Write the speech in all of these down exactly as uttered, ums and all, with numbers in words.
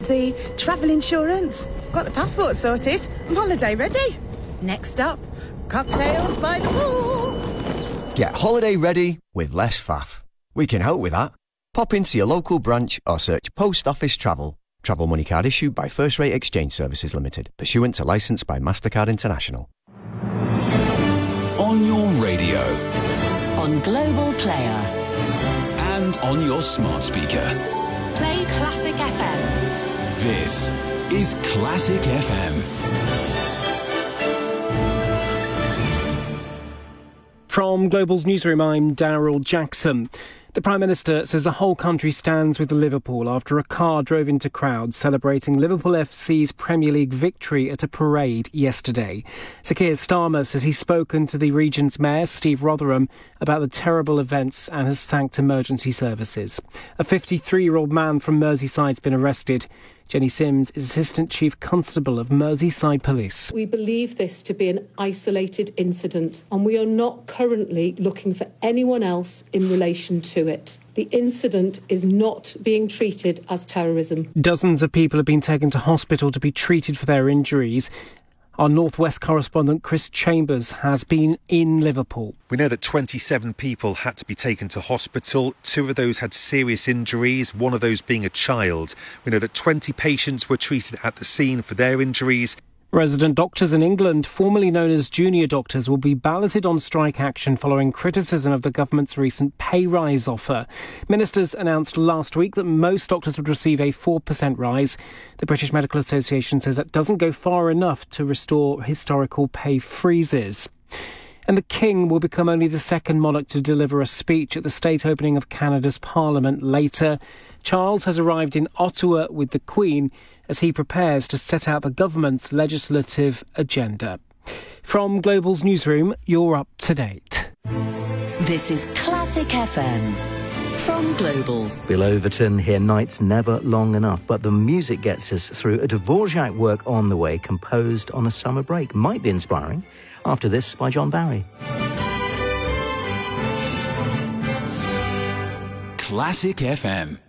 T, travel insurance. Got the passport sorted. I'm holiday ready. Next up, cocktails by the pool. Get holiday ready with less faff. We can help with that. Pop into your local branch or search Post Office Travel. Travel money card issued by First Rate Exchange Services Limited, pursuant to licence by MasterCard International. On your radio. On Global Player. And on your smart speaker. Play Classic F M. This is Classic F M. From Global's newsroom, I'm Daryl Jackson. The Prime Minister says the whole country stands with Liverpool after a car drove into crowds celebrating Liverpool F C's Premier League victory at a parade yesterday. Sir Keir Starmer says he's spoken to the region's mayor, Steve Rotherham, about the terrible events and has thanked emergency services. A fifty-three-year-old man from Merseyside's been arrested. Jenny Sims is Assistant Chief Constable of Merseyside Police. We believe this to be an isolated incident, and we are not currently looking for anyone else in relation to it. The incident is not being treated as terrorism. Dozens of people have been taken to hospital to be treated for their injuries. Our North West correspondent Chris Chambers has been in Liverpool. We know that twenty-seven people had to be taken to hospital. Two of those had serious injuries, one of those being a child. We know that twenty patients were treated at the scene for their injuries. Resident doctors in England, formerly known as junior doctors, will be balloted on strike action following criticism of the government's recent pay rise offer. Ministers announced last week that most doctors would receive a four percent rise. The British Medical Association says that doesn't go far enough to restore historical pay freezes. And the King will become only the second monarch to deliver a speech at the state opening of Canada's Parliament later. Charles has arrived in Ottawa with the Queen as he prepares to set out the government's legislative agenda. From Global's newsroom, you're up to date. This is Classic F M. From Global. Bill Overton here, nights never long enough, but the music gets us through. A Dvorak work on the way, composed on a summer break. Might be inspiring. After this, by John Barry. Classic F M.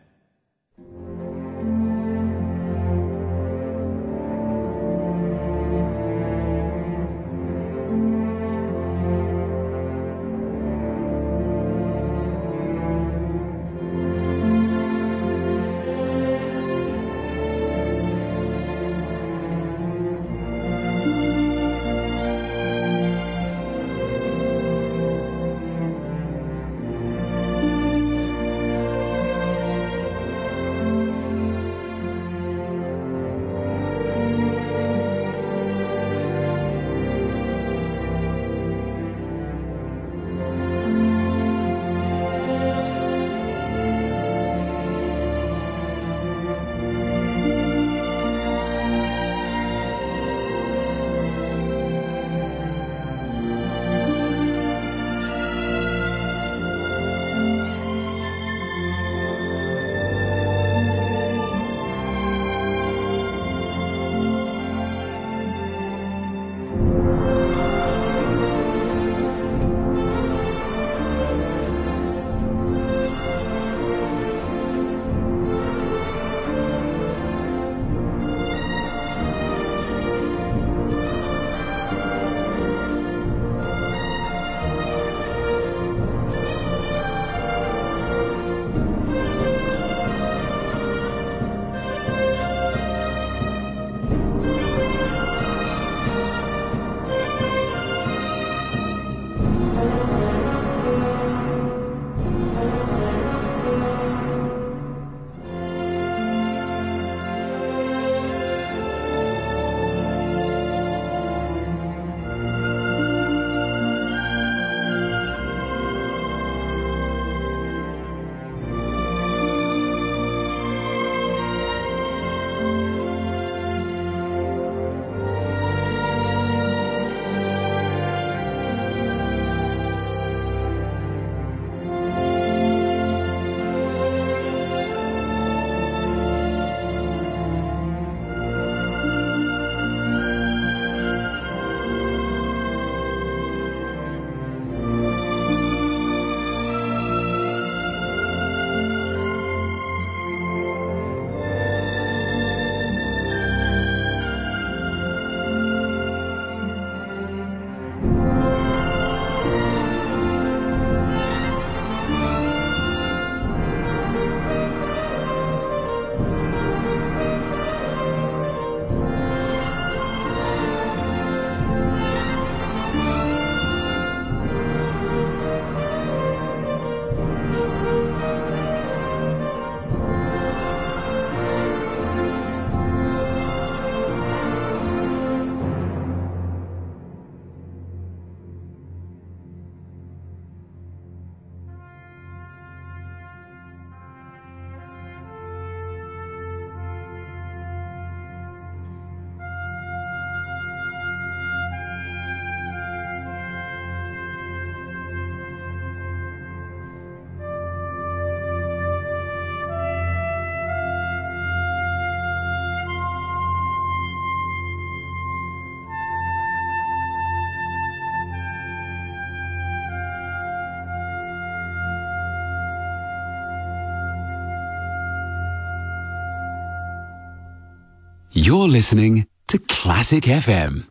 You're listening to Classic F M.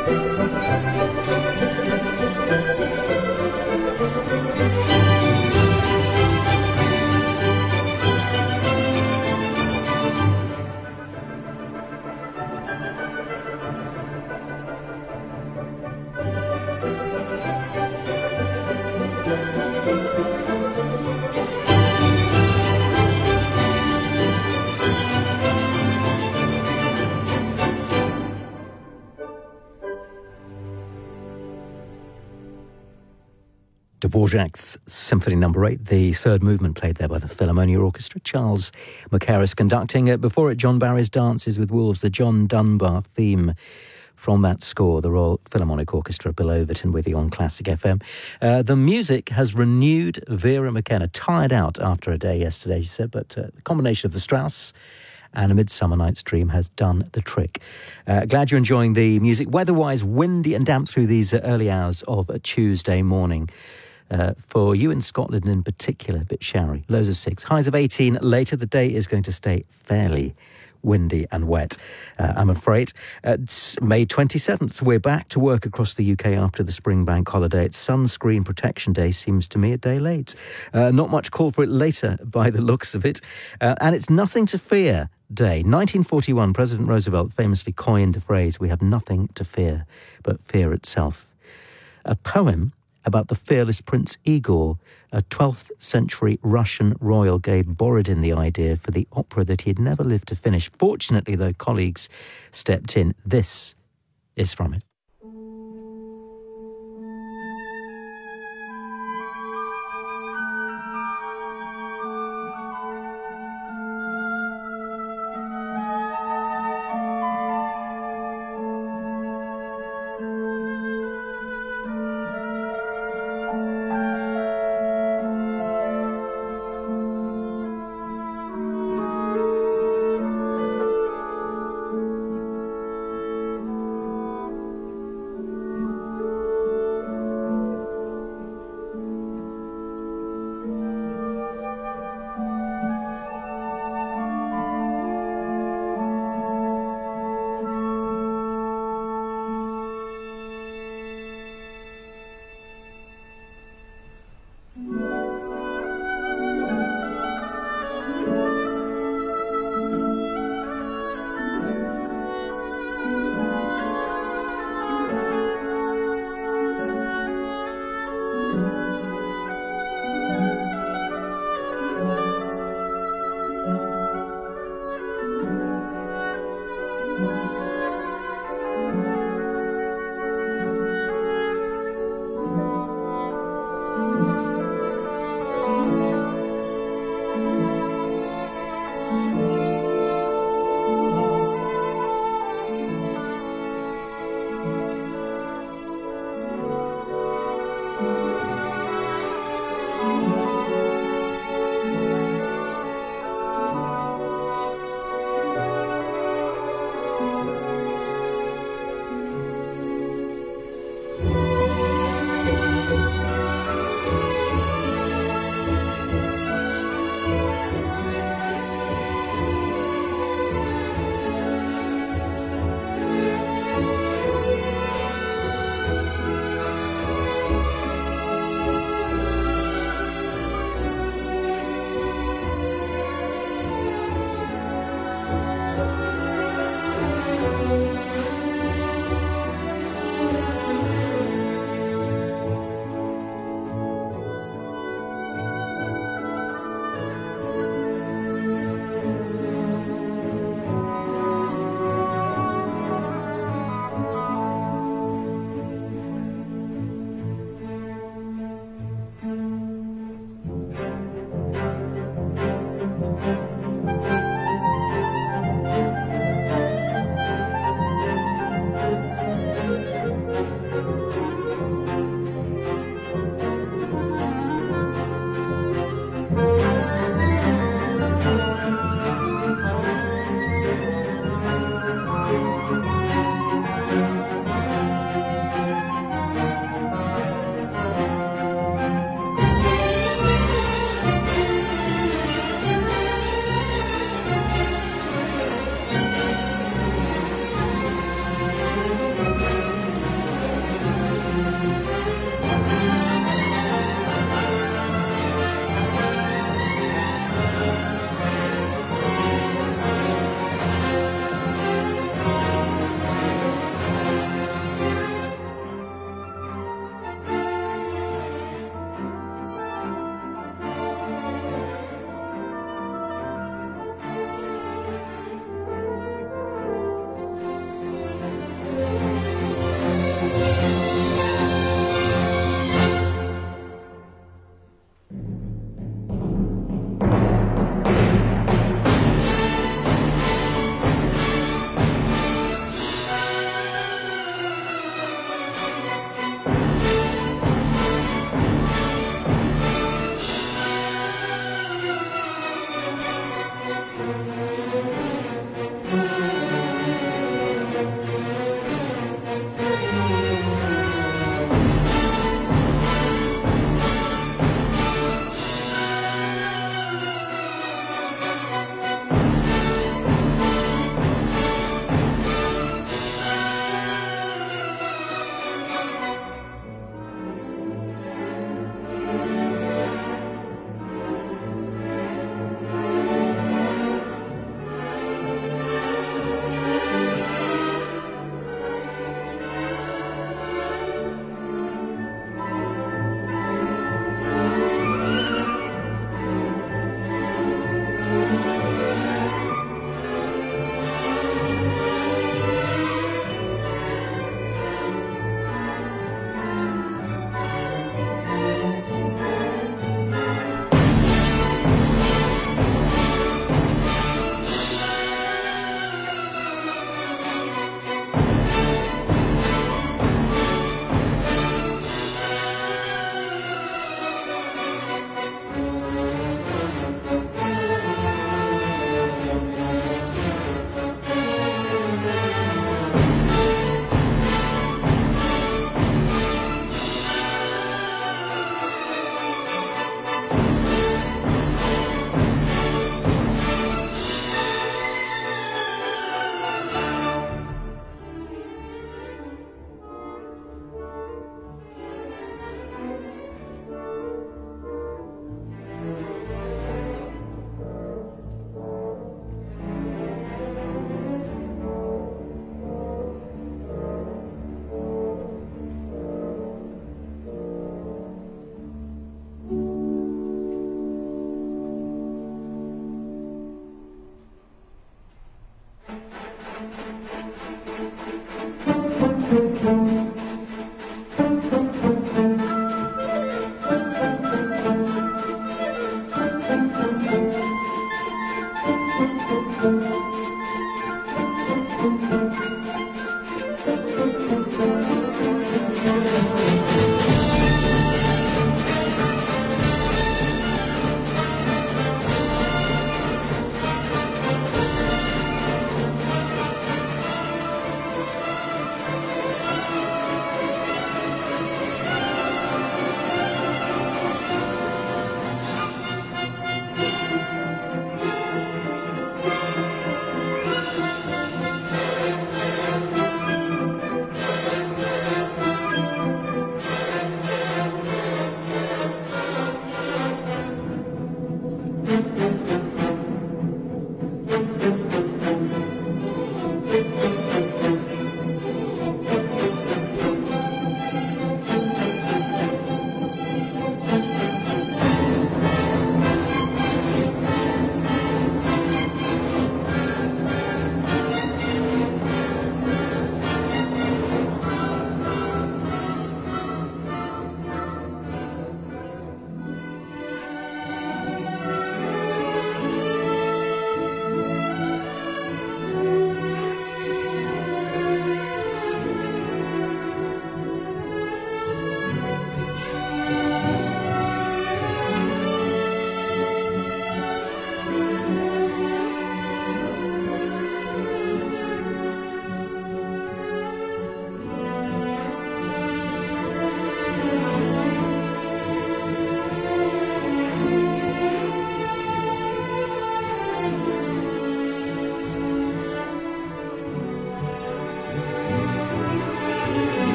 Dvorak's Symphony Number Eight, the third movement played there by the Philharmonia Orchestra. Charles Mackerras conducting it. Before it, John Barry's Dances with Wolves, the John Dunbar theme from that score. The Royal Philharmonic Orchestra, Bill Overton with you on Classic F M. Uh, the music has renewed Vera McKenna, tired out after a day yesterday, she said, but uh, the combination of the Strauss and A Midsummer Night's Dream has done the trick. Uh, glad you're enjoying the music. Weather-wise, windy and damp through these uh, early hours of a Tuesday morning. Uh, for you in Scotland in particular, a bit showery. Lows of six, highs of eighteen. Later, the day is going to stay fairly windy and wet, uh, I'm afraid. Uh, it's May twenty-seventh, we're back to work across the U K after the spring bank holiday. It's Sunscreen Protection Day, seems to me a day late. Uh, not much call for it later by the looks of it. Uh, and it's Nothing to Fear Day. nineteen forty-one, President Roosevelt famously coined the phrase, we have nothing to fear but fear itself. A poem about the fearless Prince Igor, a twelfth century Russian royal, gave Borodin the idea for the opera that he had never lived to finish. Fortunately, though, colleagues stepped in. This is from it.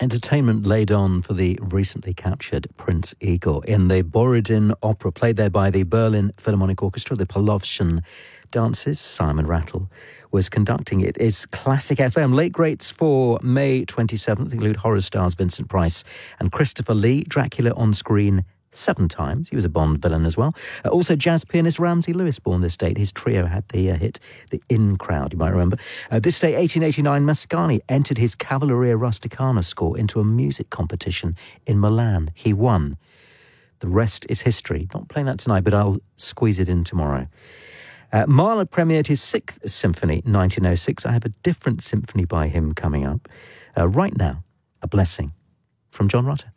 Entertainment laid on for the recently captured Prince Igor in the Borodin Opera, played there by the Berlin Philharmonic Orchestra, the Pavlovschian dances. Simon Rattle was conducting it. It's Classic F M. Late greats for May twenty-seventh include horror stars Vincent Price and Christopher Lee. Dracula on screen seven times. He was a Bond villain as well. Uh, also, jazz pianist Ramsey Lewis, born this date. His trio had the uh, hit The In Crowd, you might remember. Uh, this day, eighteen eighty-nine, Mascagni entered his Cavalleria Rusticana score into a music competition in Milan. He won. The rest is history. Not playing that tonight, but I'll squeeze it in tomorrow. Uh, Mahler premiered his sixth symphony, nineteen oh six. I have a different symphony by him coming up. Uh, right now, A Blessing from John Rutter.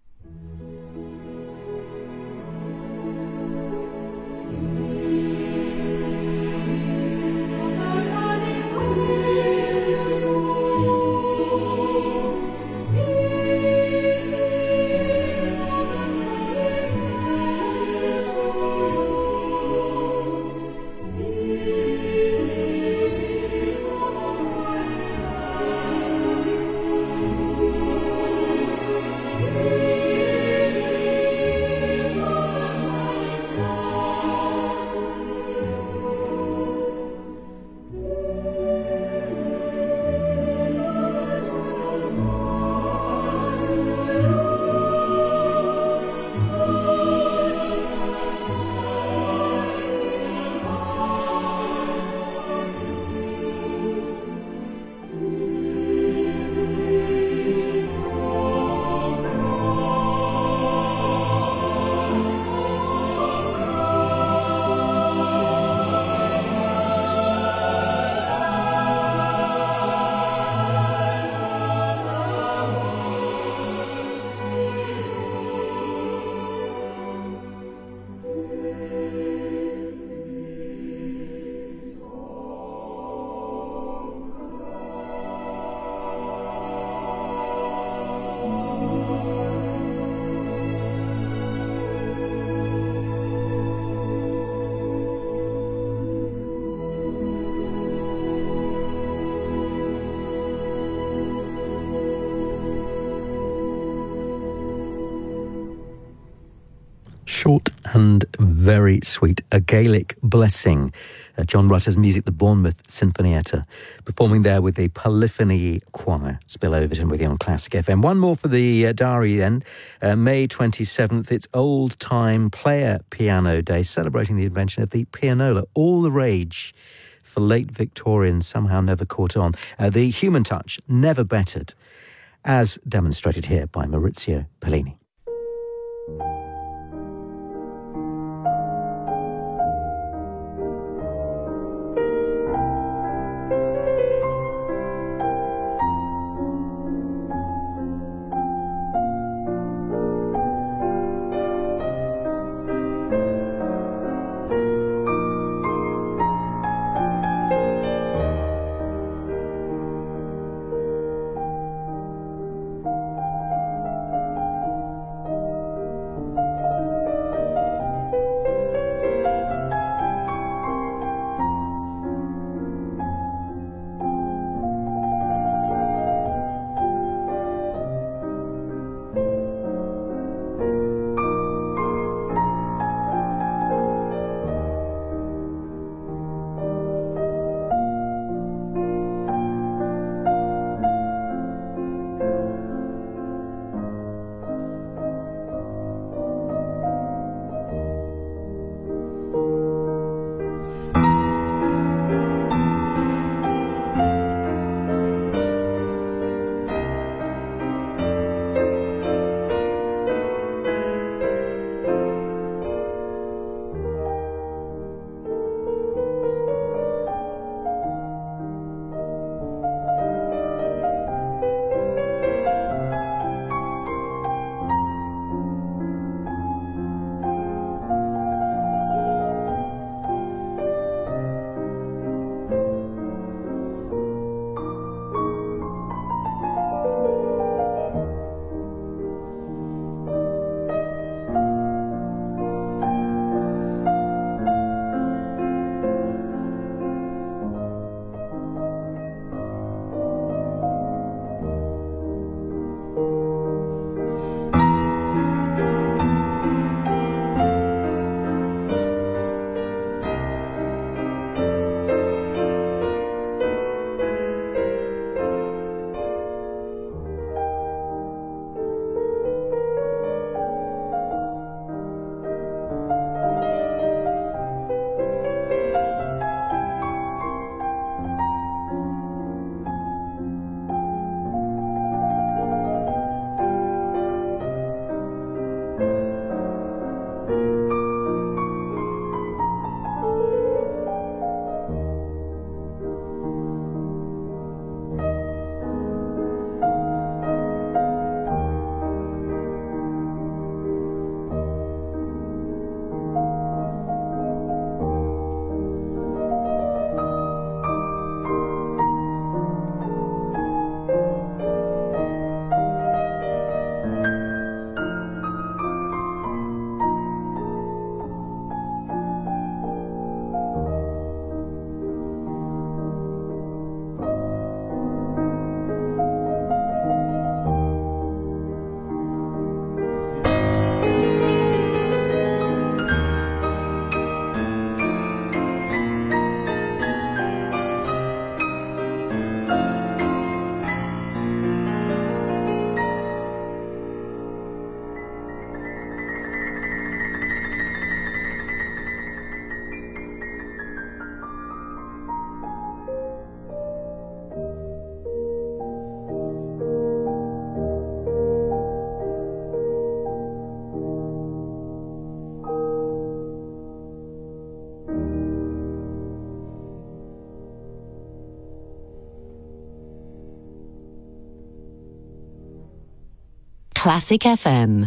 Short and very sweet. A Gaelic Blessing. Uh, John Rutter's music, the Bournemouth Sinfonietta, performing there with the Polyphony Choir. Spill Overton with you on Classic F M. One more for the uh, diary then. Uh, May twenty-seventh, it's Old Time Player Piano Day, celebrating the invention of the pianola. All the rage for late Victorians, somehow never caught on. Uh, the human touch, never bettered, as demonstrated here by Maurizio Pollini. Classic F M.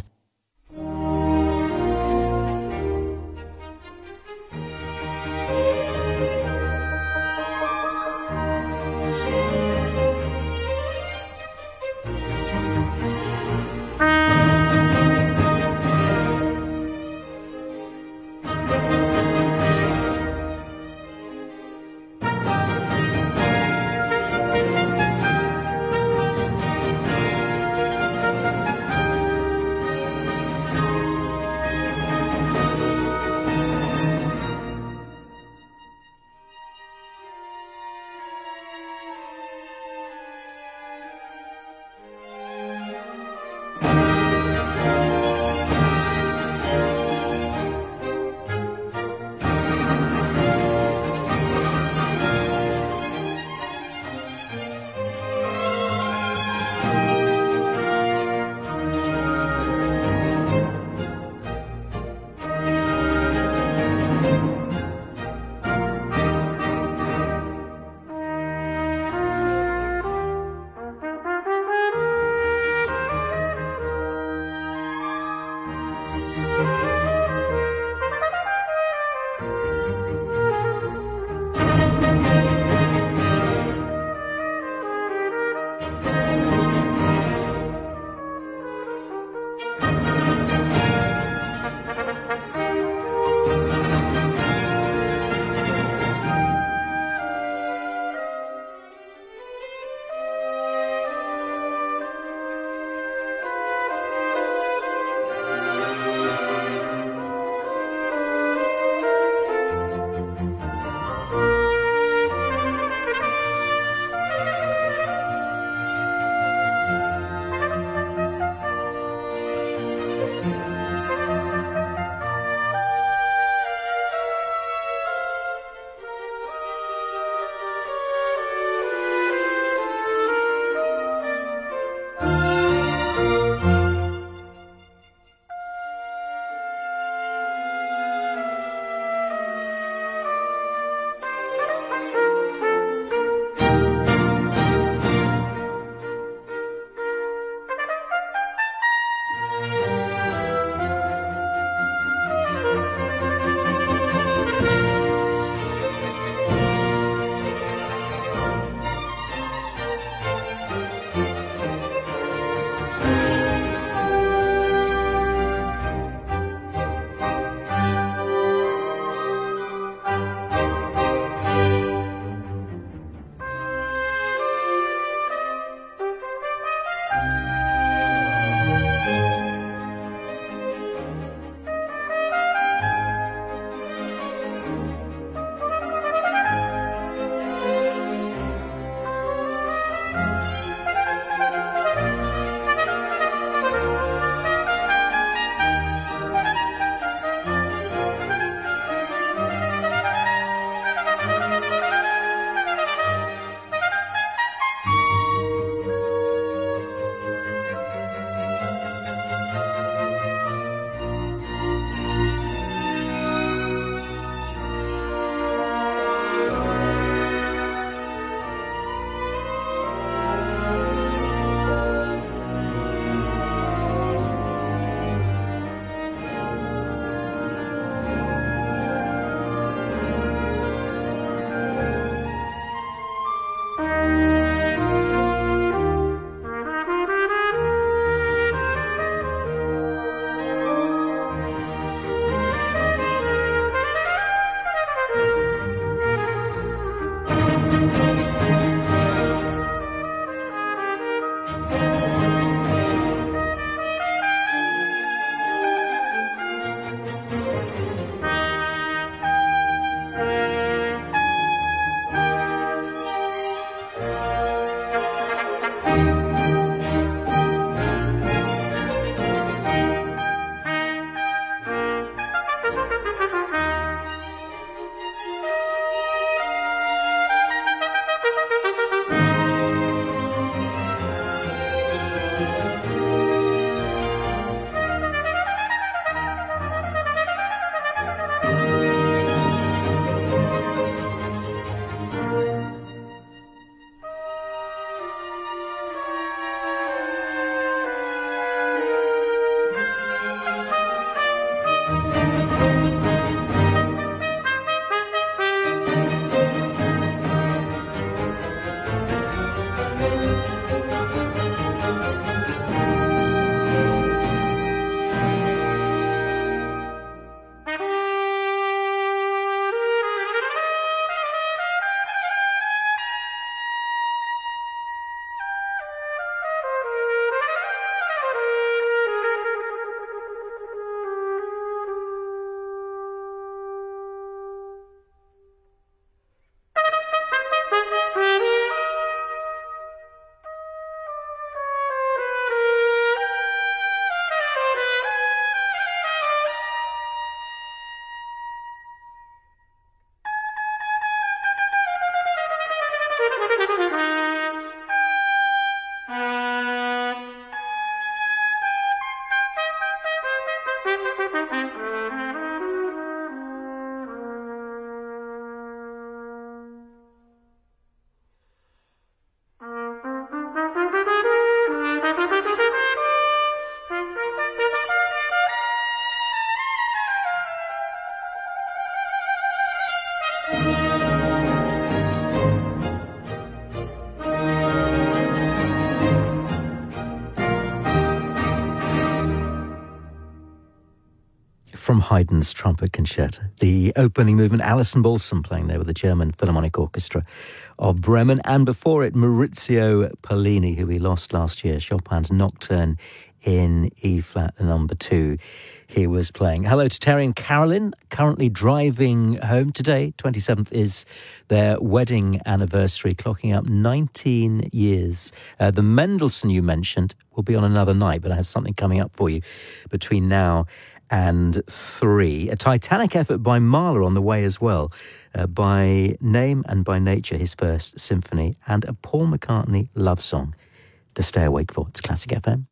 From Haydn's Trumpet Concerto, the opening movement, Alison Balsam playing there with the German Philharmonic Orchestra of Bremen, and before it, Maurizio Pollini, who we lost last year, Chopin's Nocturne in E-flat, the number two, he was playing. Hello to Terry and Carolyn, currently driving home. Today, twenty-seventh, is their wedding anniversary, clocking up nineteen years. Uh, the Mendelssohn you mentioned will be on another night, but I have something coming up for you between now and three. A Titanic effort by Mahler on the way as well, uh, by name and by nature, his first symphony, and a Paul McCartney love song to stay awake for. It's Classic F M.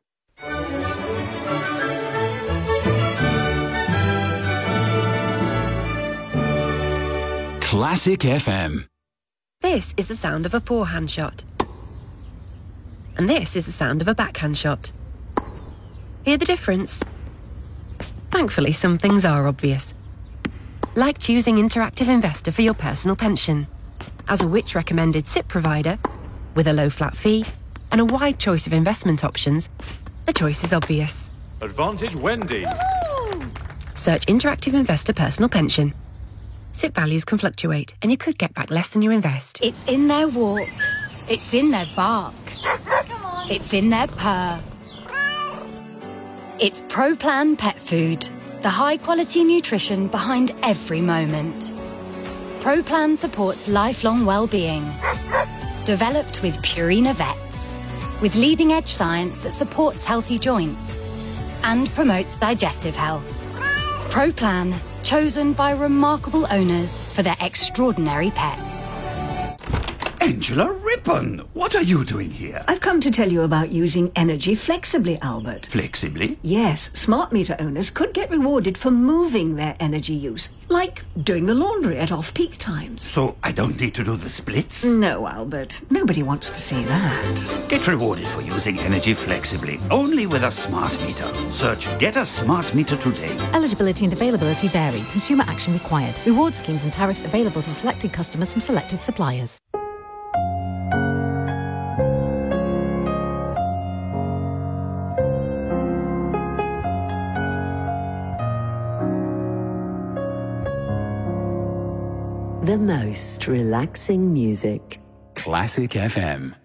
Classic F M. This is the sound of a forehand shot. And this is the sound of a backhand shot. Hear the difference? Thankfully, some things are obvious. Like choosing Interactive Investor for your personal pension. As a Which recommended S I P provider, with a low flat fee and a wide choice of investment options, the choice is obvious. Advantage Wendy. Search Interactive Investor Personal Pension. S I P values can fluctuate, and you could get back less than you invest. It's in their walk. It's in their bark. It's in their purr. It's ProPlan Pet Food, the high-quality nutrition behind every moment. ProPlan supports lifelong well-being. Developed with Purina Vets, with leading-edge science that supports healthy joints and promotes digestive health. ProPlan, chosen by remarkable owners for their extraordinary pets. Angela Rippon, what are you doing here? I've come to tell you about using energy flexibly, Albert. Flexibly? Yes, smart meter owners could get rewarded for moving their energy use, like doing the laundry at off-peak times. So I don't need to do the splits? No, Albert. Nobody wants to see that. Get rewarded for using energy flexibly, only with a smart meter. Search Get a Smart Meter today. Eligibility and availability vary. Consumer action required. Reward schemes and tariffs available to selected customers from selected suppliers. The most relaxing music. Classic F M.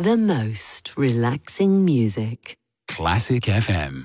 The most relaxing music. Classic F M.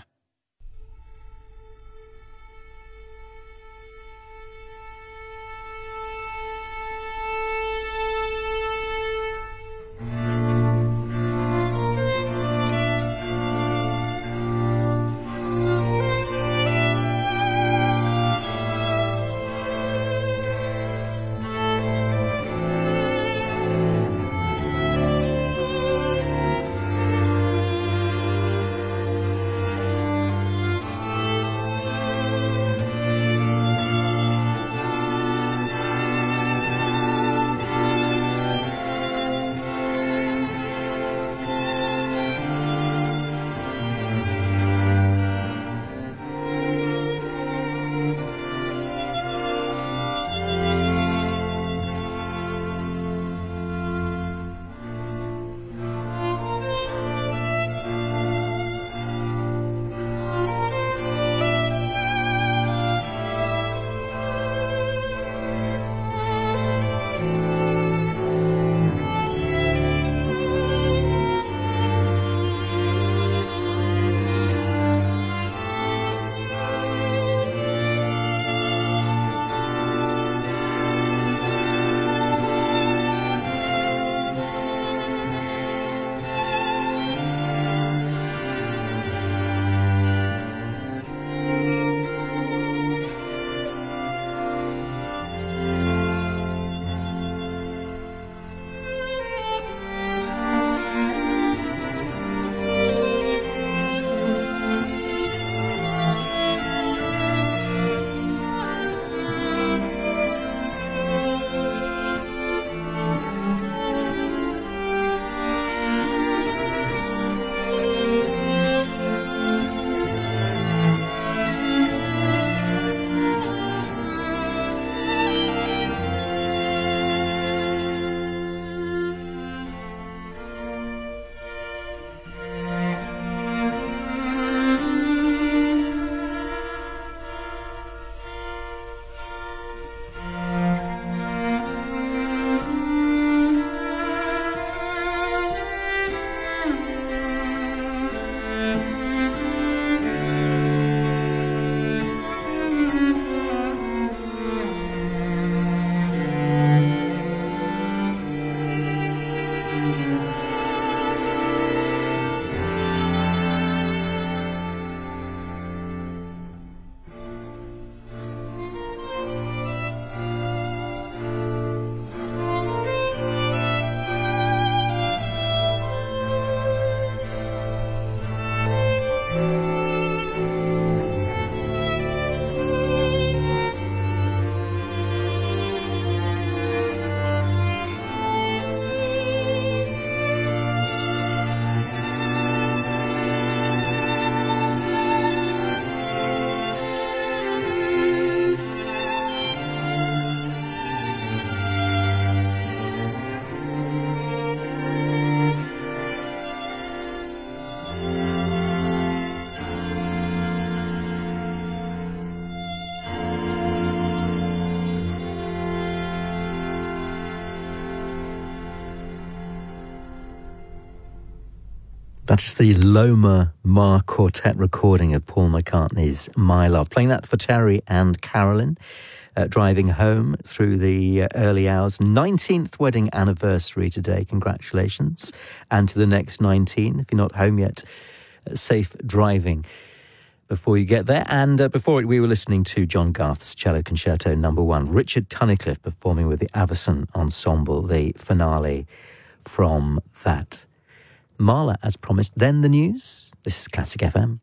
That is the Loma Mar Quartet recording of Paul McCartney's My Love. Playing that for Terry and Carolyn, uh, driving home through the uh, early hours. nineteenth wedding anniversary today. Congratulations. And to the next nineteen. If you're not home yet, uh, safe driving before you get there. And uh, before it, we were listening to John Garth's Cello Concerto Number One. Richard Tunnicliffe performing with the Avison Ensemble, the finale from that. Marla, as promised, then the news. This is Classic F M.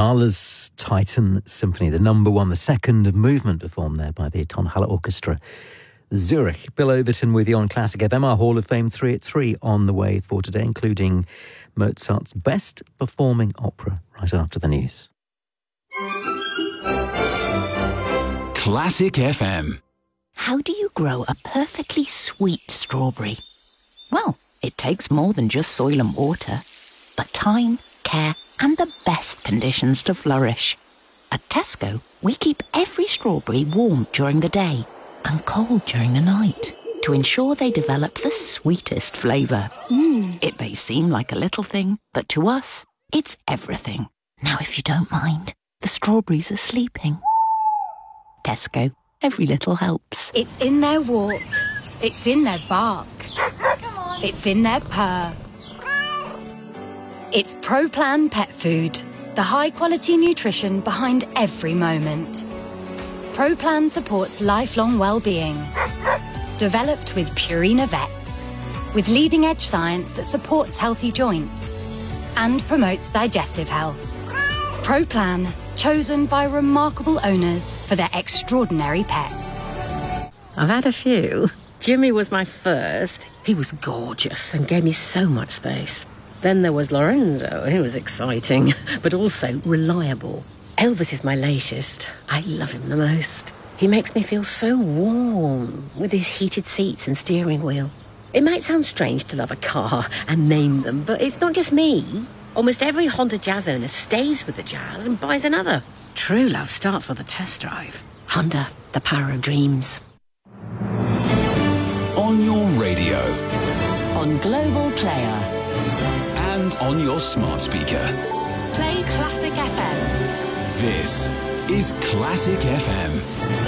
Mahler's Titan Symphony, the number one, the second movement performed there by the Tonhalle Orchestra, Zurich. Bill Overton with you on Classic F M, our Hall of Fame three at three on the way for today, including Mozart's best performing opera right after the news. Classic F M. How do you grow a perfectly sweet strawberry? Well, it takes more than just soil and water, but time, care, and the best conditions to flourish. At Tesco, we keep every strawberry warm during the day and cold during the night to ensure they develop the sweetest flavour. Mm. It may seem like a little thing, but to us, it's everything. Now, if you don't mind, the strawberries are sleeping. Tesco, every little helps. It's in their walk. It's in their bark. It's in their purr. It's ProPlan Pet Food, the high-quality nutrition behind every moment. ProPlan supports lifelong well-being. Developed with Purina Vets, with leading-edge science that supports healthy joints and promotes digestive health. ProPlan, chosen by remarkable owners for their extraordinary pets. I've had a few. Jimmy was my first. He was gorgeous and gave me so much space. Then there was Lorenzo. He was exciting, but also reliable. Elvis is my latest. I love him the most. He makes me feel so warm with his heated seats and steering wheel. It might sound strange to love a car and name them, but it's not just me. Almost every Honda Jazz owner stays with the Jazz and buys another. True love starts with a test drive. Honda, the power of dreams. On your radio. On Global Player. And on your smart speaker. Play Classic F M. This is Classic F M.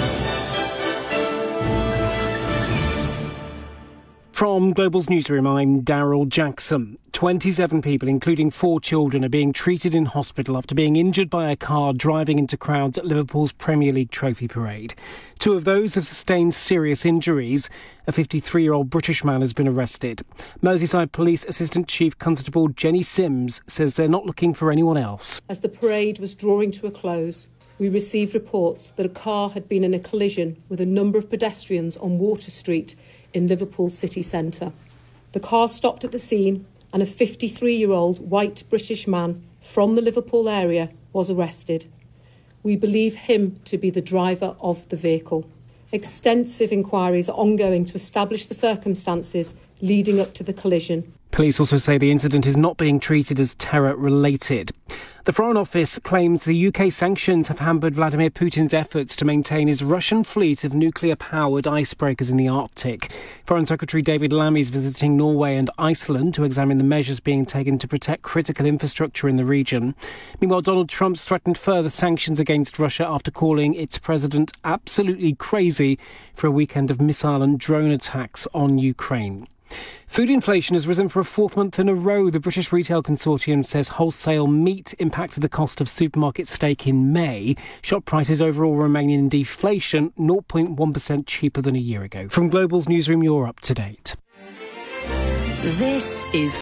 From Global's newsroom, I'm Daryl Jackson. twenty-seven people, including four children, are being treated in hospital after being injured by a car driving into crowds at Liverpool's Premier League trophy parade. Two of those have sustained serious injuries. A fifty-three-year-old British man has been arrested. Merseyside Police Assistant Chief Constable Jenny Sims says they're not looking for anyone else. As the parade was drawing to a close, we received reports that a car had been in a collision with a number of pedestrians on Water Street in Liverpool city centre. The car stopped at the scene and a fifty-three-year-old white British man from the Liverpool area was arrested. We believe him to be the driver of the vehicle. Extensive inquiries are ongoing to establish the circumstances leading up to the collision. Police also say the incident is not being treated as terror-related. The Foreign Office claims the U K sanctions have hampered Vladimir Putin's efforts to maintain his Russian fleet of nuclear-powered icebreakers in the Arctic. Foreign Secretary David Lammy is visiting Norway and Iceland to examine the measures being taken to protect critical infrastructure in the region. Meanwhile, Donald Trump's threatened further sanctions against Russia after calling its president absolutely crazy for a weekend of missile and drone attacks on Ukraine. Food inflation has risen for a fourth month in a row. The British Retail Consortium says wholesale meat impacted the cost of supermarket steak in May. Shop prices overall remain in deflation, zero point one percent cheaper than a year ago. From Global's newsroom, you're up to date. This is